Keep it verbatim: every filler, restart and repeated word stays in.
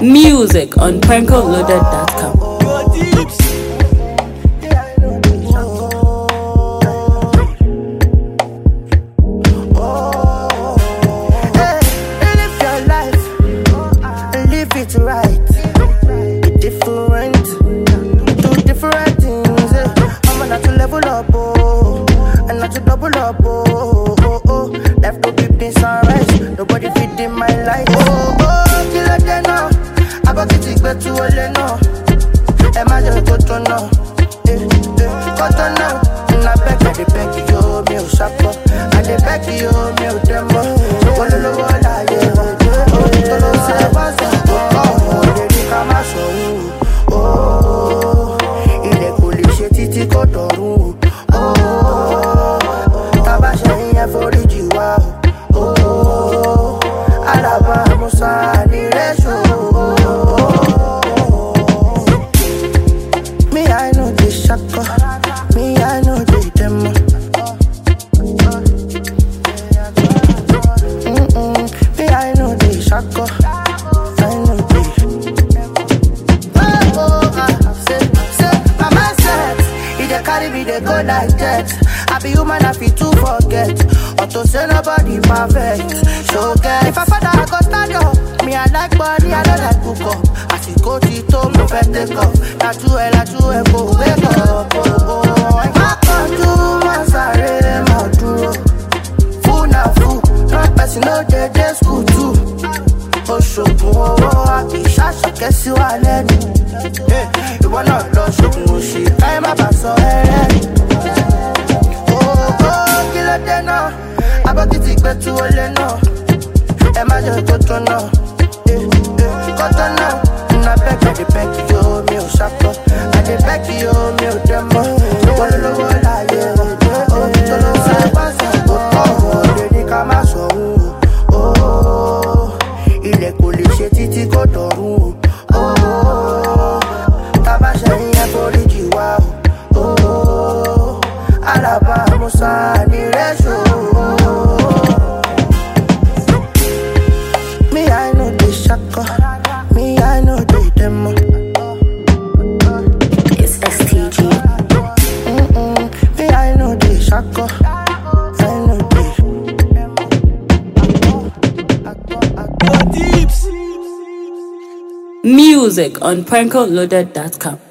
Music on prankle loaded dot com. Right, be different, do different things. Eh. I'm not to level up, oh, and not to double up, oh, oh, oh. Left to be in sunrise, nobody fit in my life, oh, oh. Kill a day now, I got to take back to a leno. Imagine go to now, eh, eh, go to now. And I beg, I beg you, me o shako, I beg you, me o demo. All the world, I yeah, oh, to no say what's up. Oh, ilé kò lè ṣe títí kò dọ̀rùn. Oh, tábà ṣe yẹn foríjì wá. Oh, Alaba Musa ní rẹ́ṣọ̀. Me I know the shako, me I know the demo. Mm-mm. Me I know the shako. Carry me, they go like that. I be human, I feel to forget. Or to say nobody perfect. So get. If I father, I go stand up. Me, I like body, I don't like cook up. I see go to to me, first take off. Not too well, not too well, go wake up. Oh, oh. I can't do my sorry, my duro. Fool na fool. Not person, no, they just school too. Oh, so, oh, oh, I be shot, so guess you are learning. You wanna love so mushy. I'm about so heavy. Oh, oh, kill a day now. I got to take back to a leno. Imagine go to now. Go to now. And I beg, I beg you, me o shako. I beg you, me o demo. All the world, I yeah. Oh, to no say what's up. Oh, they come out so. Oh, ilé kò lè ṣe títí kò dọ̀rùn. Oh, tábà ṣe yẹn foríjì wá. Oh, Alaba Musa ní rẹ́ṣọ̀. Me I know the shako, me I know the demo. It's S T G. Mm-mm. Me I know the shako, I know the. Music on prankle loaded dot com.